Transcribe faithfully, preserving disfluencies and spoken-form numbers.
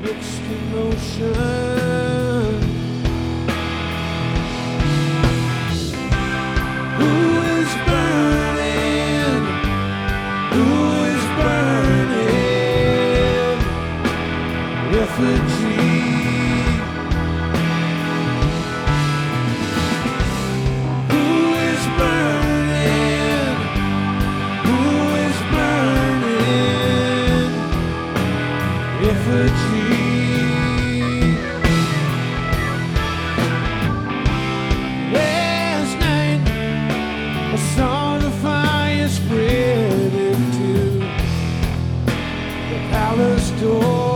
mixed emotion. Who is burning? Who is burning? Refugee. Who is burning? Who is burning? Refugee. Last night I saw the fire spread into the palace door.